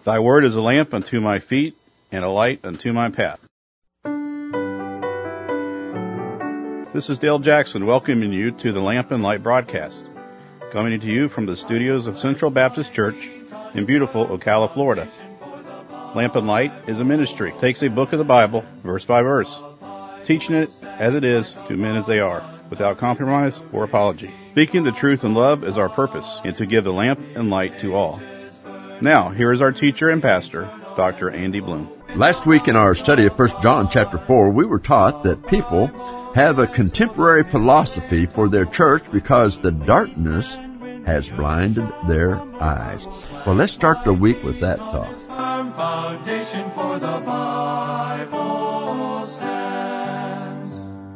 Thy word is a lamp unto my feet and a light unto my path. This is Dale Jackson welcoming you to the Lamp and Light broadcast, coming to you from the studios of Central Baptist Church in beautiful Ocala, Florida. Lamp and Light is a ministry. It takes a book of the Bible, verse by verse, teaching it as it is to men as they are, without compromise or apology. Speaking the truth in love is our purpose, and to give the lamp and light to all. Now, here is our teacher and pastor, Dr. Andy Bloom. Last week in our study of 1 John chapter 4, we were taught that people have a contemporary philosophy for their church because the darkness has blinded their eyes. Well, let's start the week with that thought. Foundation for the Bible stands.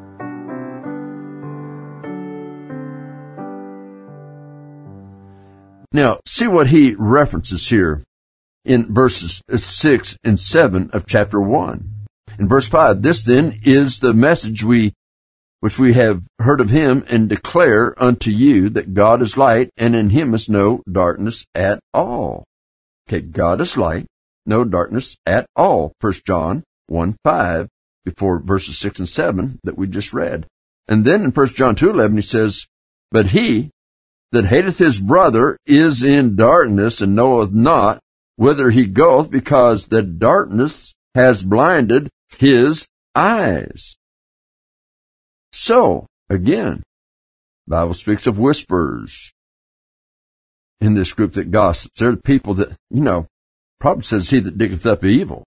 Now, see what he references here in verses 6 and 7 of chapter 1. In verse 5, this then is the message which we have heard of him and declare unto you that God is light, and in him is no darkness at all. Okay, God is light, no darkness at all. 1 John 1:5, before verses 6 and 7 that we just read. And then in 1 John 2:11 he says, but he that hateth his brother is in darkness, and knoweth not whither he goeth, because the darkness has blinded his eyes. So, again, the Bible speaks of whisperers in this group that gossips. They're the people that, probably says he that diggeth up evil.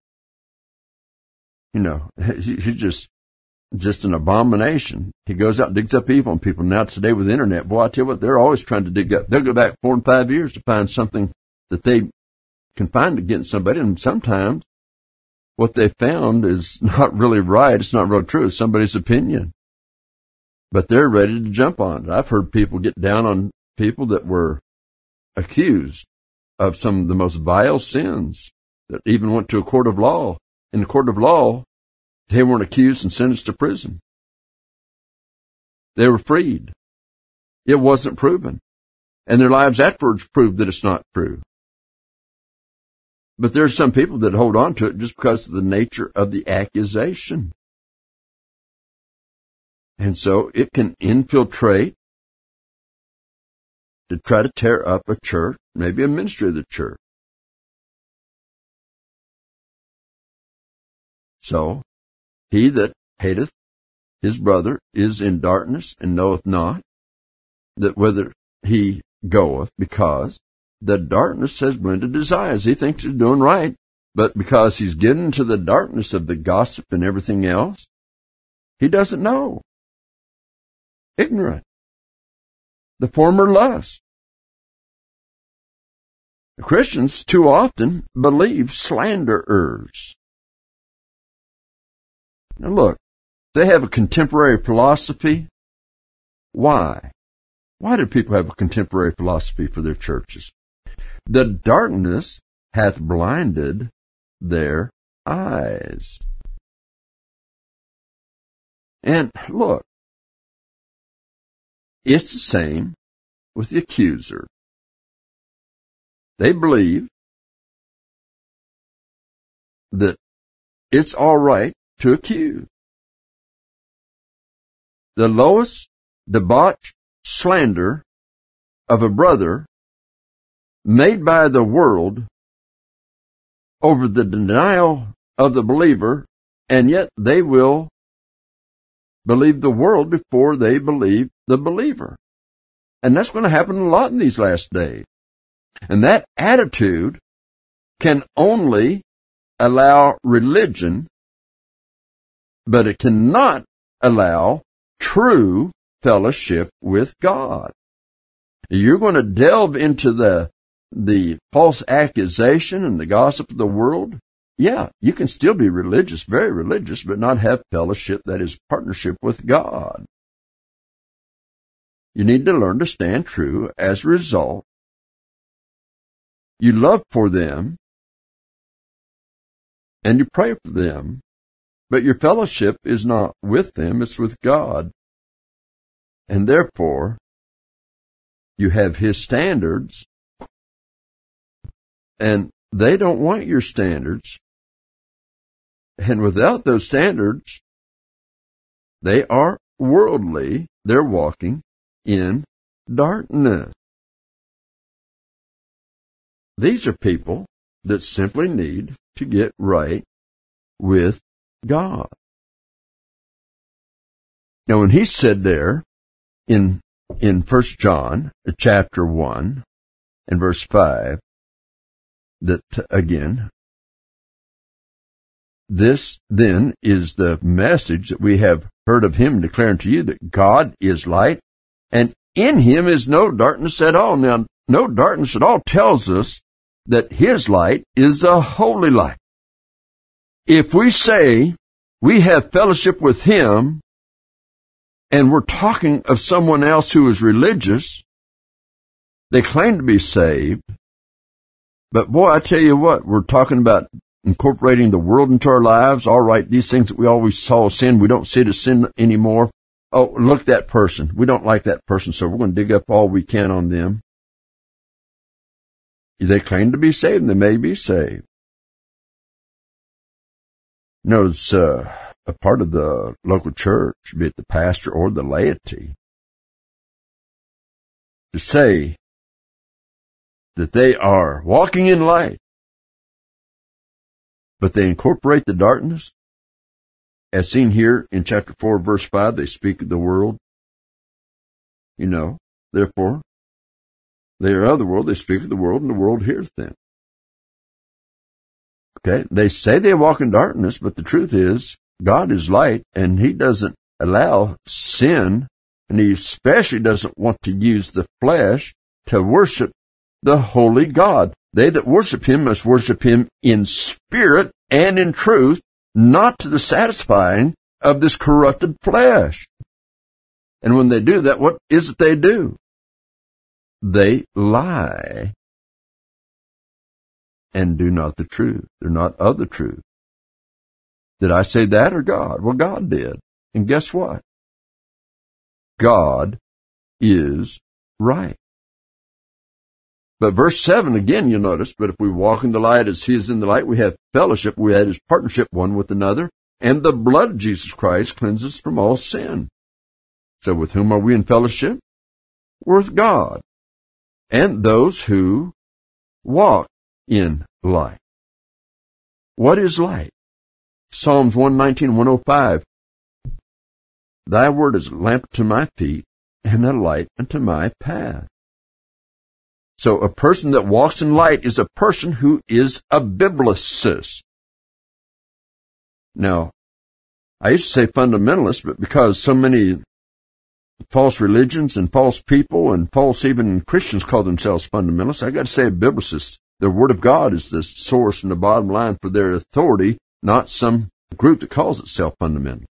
He's just an abomination. He goes out and digs up evil on people. Now today with the internet, boy, I tell you what, they're always trying to dig up. They'll go back 4 and 5 years to find something that they can find against somebody, and sometimes what they found is not really right. It's not real true. It's somebody's opinion. But they're ready to jump on it. I've heard people get down on people that were accused of some of the most vile sins that even went to a court of law. In the court of law, they weren't accused and sentenced to prison. They were freed. It wasn't proven. And their lives afterwards proved that it's not true. But there's some people that hold on to it just because of the nature of the accusation. And so it can infiltrate to try to tear up a church, maybe a ministry of the church. So, he that hateth his brother is in darkness, and knoweth not that whither he goeth, because the darkness has blinded his eyes. He thinks he's doing right, but because he's getting into the darkness of the gossip and everything else, he doesn't know. Ignorant. The former lust. The Christians too often believe slanderers. Now look, they have a contemporary philosophy. Why? Why do people have a contemporary philosophy for their churches? The darkness hath blinded their eyes. And look, it's the same with the accuser. They believe that it's all right to accuse. The lowest debauch slander of a brother made by the world over the denial of the believer, and yet they will believe the world before they believe the believer. And that's going to happen a lot in these last days. And that attitude can only allow religion, but it cannot allow true fellowship with God. You're going to delve into the false accusation and the gossip of the world. Yeah, you can still be religious, very religious, but not have fellowship that is partnership with God. You need to learn to stand true. As a result, you love for them and you pray for them, but your fellowship is not with them, it's with God. And therefore, you have His standards, and they don't want your standards. And without those standards, they are worldly. They're walking in darkness. These are people that simply need to get right with God. Now, when he said there in 1 John chapter 1 and verse 5, that again, this then is the message that we have heard of him declaring to you, that God is light, and in him is no darkness at all. Now, no darkness at all tells us that his light is a holy light. If we say we have fellowship with him, and we're talking of someone else who is religious, they claim to be saved, but boy, I tell you what, we're talking about incorporating the world into our lives. All right, these things that we always saw as sin, we don't see it as sin anymore. Oh, look at that person. We don't like that person, so we're going to dig up all we can on them. They claim to be saved, and they may be saved. Notice a part of the local church, be it the pastor or the laity, to say that they are walking in light, but they incorporate the darkness. As seen here in chapter 4, verse 5, they speak of the world. Therefore, they are of the world, they speak of the world, and the world heareth them. Okay, they say they walk in darkness, but the truth is, God is light, and he doesn't allow sin, and he especially doesn't want to use the flesh to worship the holy God. They that worship him must worship him in spirit and in truth, not to the satisfying of this corrupted flesh. And when they do that, what is it they do? They lie and do not the truth. They're not of the truth. Did I say that or God? Well, God did. And guess what? God is right. But verse 7, again, you'll notice, but if we walk in the light as he is in the light, we have fellowship, we have his partnership one with another, and the blood of Jesus Christ cleanses from all sin. So with whom are we in fellowship? With God, and those who walk in light. What is light? Psalms 119, 105. Thy word is a lamp to my feet and a light unto my path. So a person that walks in light is a person who is a biblicist. Now, I used to say fundamentalist, but because so many false religions and false people and false even Christians call themselves fundamentalists, I got to say a biblicist. The Word of God is the source and the bottom line for their authority, not some group that calls itself fundamental.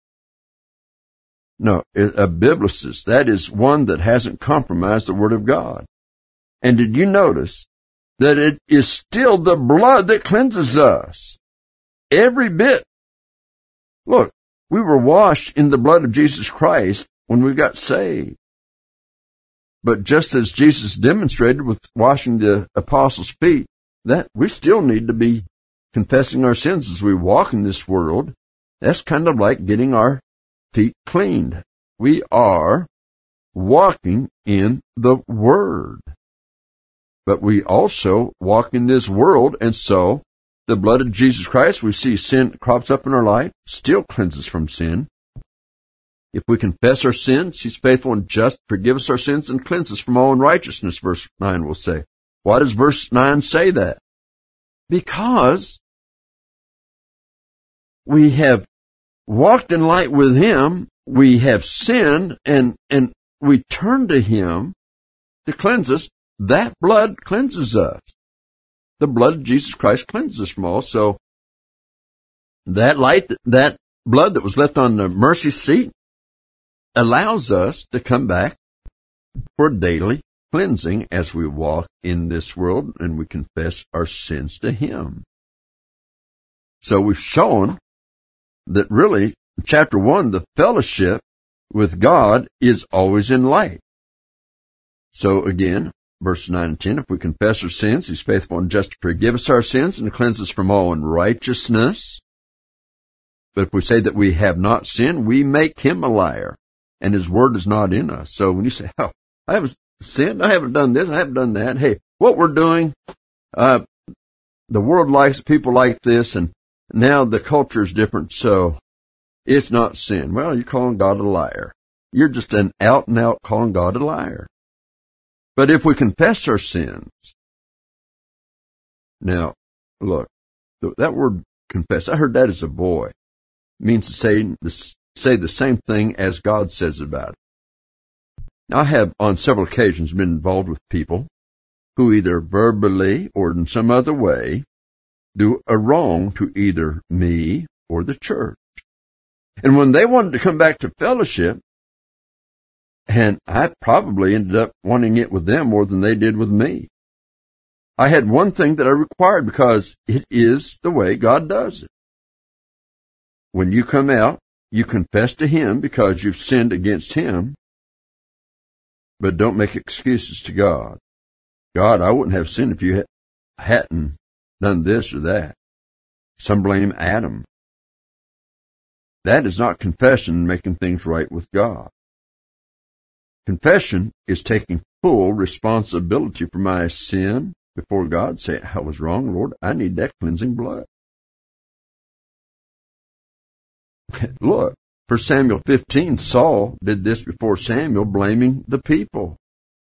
No, a biblicist, that is one that hasn't compromised the Word of God. And did you notice that it is still the blood that cleanses us? Every bit. Look, we were washed in the blood of Jesus Christ when we got saved. But just as Jesus demonstrated with washing the apostles' feet, that we still need to be confessing our sins as we walk in this world. That's kind of like getting our feet cleaned. We are walking in the Word. But we also walk in this world, and so the blood of Jesus Christ, we see sin crops up in our life, still cleanses from sin. If we confess our sins, he's faithful and just, forgive us our sins and cleanse us from all unrighteousness, verse 9 will say. Why does verse 9 say that? Because we have walked in light with him, we have sinned, and we turn to him to cleanse us. That blood cleanses us. The blood of Jesus Christ cleanses us from all. So that light, that blood that was left on the mercy seat allows us to come back for daily cleansing as we walk in this world and we confess our sins to him. So we've shown that really, in chapter 1, the fellowship with God is always in light. So again, verse 9 and 10, if we confess our sins, he's faithful and just to forgive us our sins and to cleanse us from all unrighteousness. But if we say that we have not sinned, we make him a liar, and his word is not in us. So when you say, oh, I haven't sinned, I haven't done this, I haven't done that, hey, what we're doing, the world likes people like this, and now the culture is different, so it's not sin. Well, you're calling God a liar. You're just an out-and-out calling God a liar. But if we confess our sins, now, look, that word confess, I heard that as a boy. It means to say the same thing as God says about it. Now, I have on several occasions been involved with people who either verbally or in some other way do a wrong to either me or the church. And when they wanted to come back to fellowship, and I probably ended up wanting it with them more than they did with me. I had one thing that I required because it is the way God does it. When you come out, you confess to him because you've sinned against him, but don't make excuses to God. God, I wouldn't have sinned if you hadn't done this or that. Some blame Adam. That is not confession and making things right with God. Confession is taking full responsibility for my sin before God, saying, I was wrong, Lord, I need that cleansing blood. Look, 1 Samuel 15, Saul did this before Samuel, blaming the people.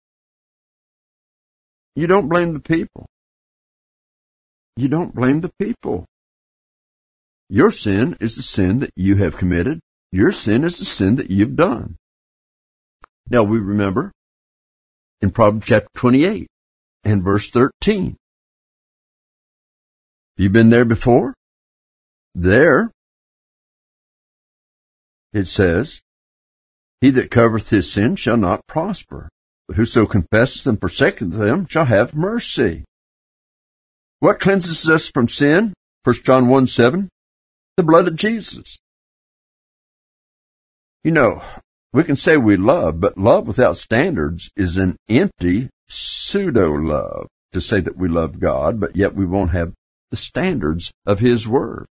You don't blame the people. You don't blame the people. Your sin is the sin that you have committed. Your sin is the sin that you've done. Now we remember in Proverbs chapter 28 and verse 13. You've been there before? There it says, he that covereth his sin shall not prosper, but whoso confesseth and forsaketh them shall have mercy. What cleanses us from sin? 1 John 1:7, the blood of Jesus. You know, we can say we love, but love without standards is an empty pseudo-love. To say that we love God, but yet we won't have the standards of his word.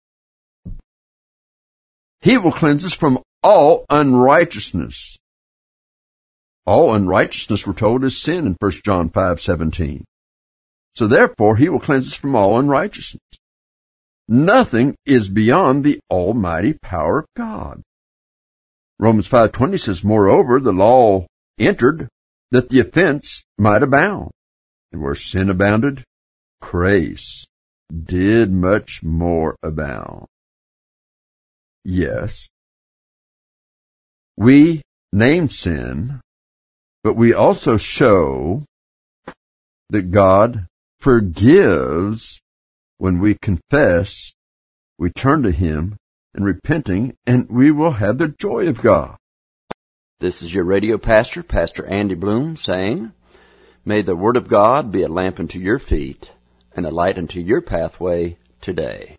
He will cleanse us from all unrighteousness. All unrighteousness, we're told, is sin in 1 John 5:17. So therefore, he will cleanse us from all unrighteousness. Nothing is beyond the almighty power of God. Romans 5:20 says, moreover, the law entered that the offense might abound. And where sin abounded, grace did much more abound. Yes, we name sin, but we also show that God forgives when we confess, we turn to him in repenting, and we will have the joy of God. This is your radio pastor, Pastor Andy Bloom, saying, may the Word of God be a lamp unto your feet and a light unto your pathway today.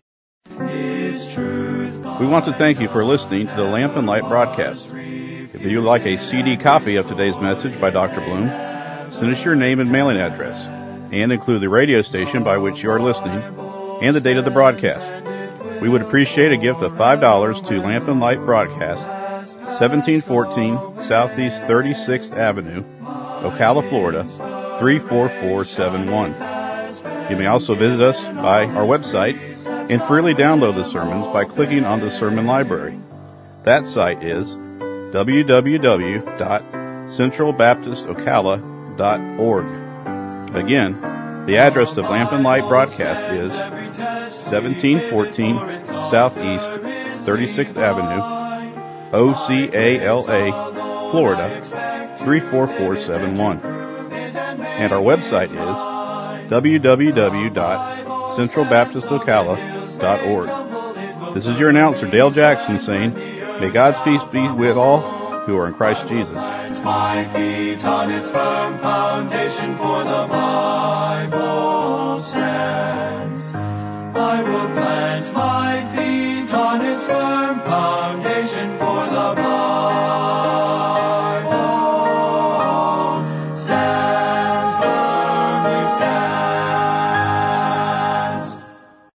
We want to thank you for listening to the Lamp and Light broadcast. If you would like a CD copy of today's message by Dr. Bloom, send us your name and mailing address, and include the radio station by which you are listening and the date of the broadcast. We would appreciate a gift of $5 to Lamp and Light Broadcast, 1714 Southeast 36th Avenue, Ocala, Florida, 34471. You may also visit us by our website and freely download the sermons by clicking on the Sermon Library. That site is www.centralbaptistocala.org. Again, the address of Lamp and Light Broadcast is 1714 Southeast 36th Avenue, Ocala, Florida, 34471. And our website is www.centralbaptistocala.org. This is your announcer, Dale Jackson, saying, may God's peace be with all who are in Christ Jesus. My feet on its firm foundation, for the Bible stands. I will plant my feet on its firm foundation, for